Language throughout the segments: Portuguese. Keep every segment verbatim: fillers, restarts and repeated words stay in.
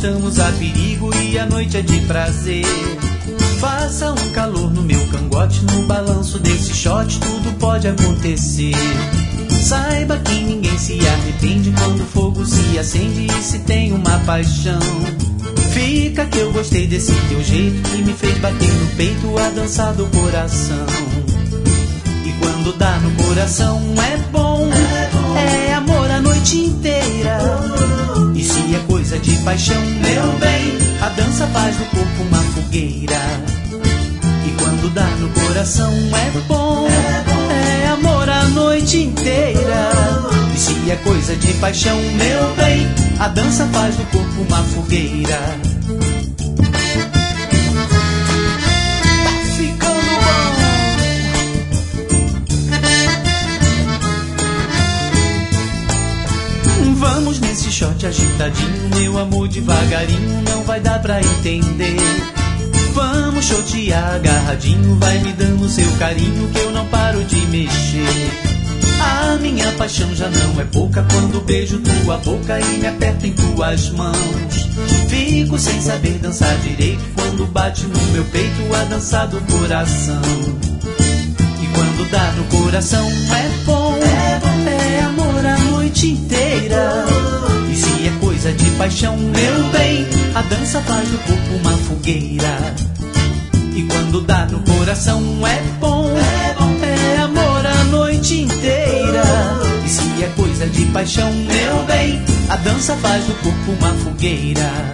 estamos a perigo e a noite é de prazer. Faça um calor no meu cangote, no balanço desse shot tudo pode acontecer. Saiba que ninguém se arrepende quando o fogo se acende e se tem uma paixão. Fica que eu gostei desse teu jeito que me fez bater no peito a dança do coração. E quando dá no coração é bom, é amor a noite inteira. E se é coisa de paixão, meu bem, a dança faz do corpo uma fogueira. E quando dá no coração é bom, é amor a noite inteira. E se é coisa de paixão, meu bem, a dança faz do corpo uma fogueira. Tá ficando bom. Vamos nesse shot agitadinho, meu amor, devagarinho, não vai dar pra entender. Vamos chotear agarradinho, vai me dando seu carinho que eu não paro de mexer. A minha paixão já não é pouca quando beijo tua boca e me aperto em tuas mãos. Fico sem saber dançar direito quando bate no meu peito a dança do coração. E quando dá no coração é bom, é amor a noite inteira. E se é coisa de paixão, meu bem, a dança faz do corpo uma fogueira. E quando dá no coração é bom, é amor a noite inteira. E se é coisa de paixão, meu bem, a dança faz do corpo uma fogueira.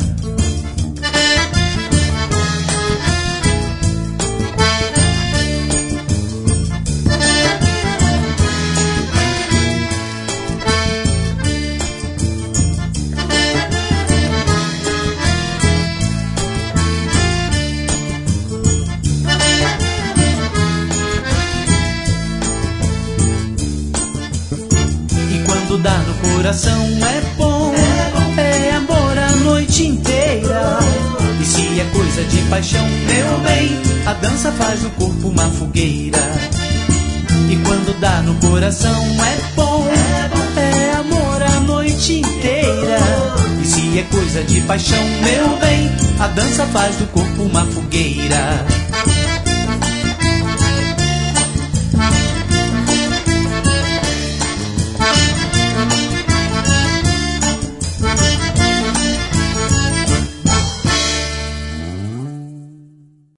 Quando dá no coração é bom, é amor a noite inteira. E se é coisa de paixão, meu bem, a dança faz do corpo uma fogueira. E quando dá no coração é bom, é amor a noite inteira. E se é coisa de paixão, meu bem, a dança faz do corpo uma fogueira.